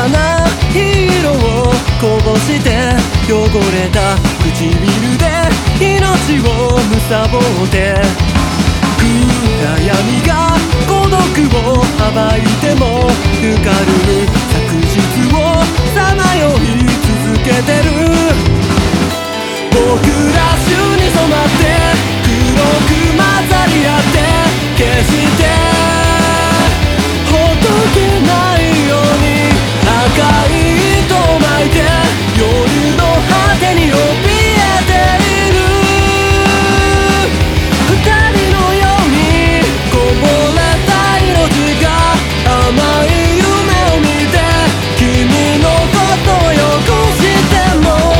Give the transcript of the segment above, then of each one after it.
かな色をこぼして汚れた唇で命を貪って暗闇が孤独を暴いてもぬかるむ昨日をさまよい続けてる僕ら週に染まって黒く混ざり合って決してほどけないように赤い糸を巻いて夜の果てに怯えている二人のようにこぼれた命が甘い夢を見て君のことをよくしても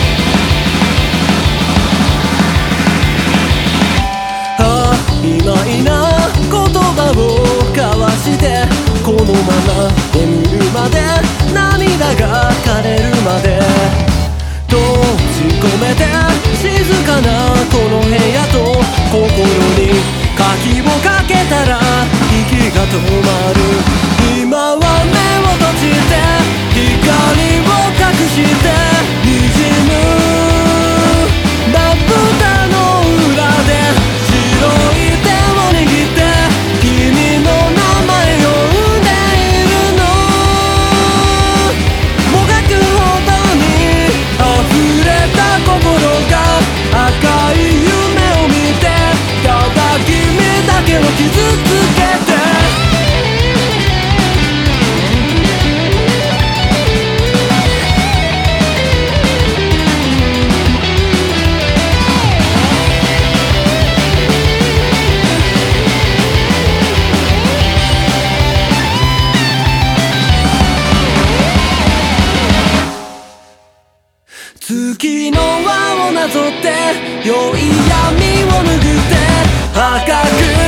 曖昧な言葉を交わしてこのまま眠るまで涙が枯れるまで閉じ込めて静かなこの部屋と心に鍵をかけたら息が止まる今は目を閉じて光を隠して滲むまぶたの裏で白い手を握って君の名前を呼んでいるのもがくほどに溢れた心が赤い夢を見てただ君だけを傷つけて月の輪をなぞって良い闇を拭って赤く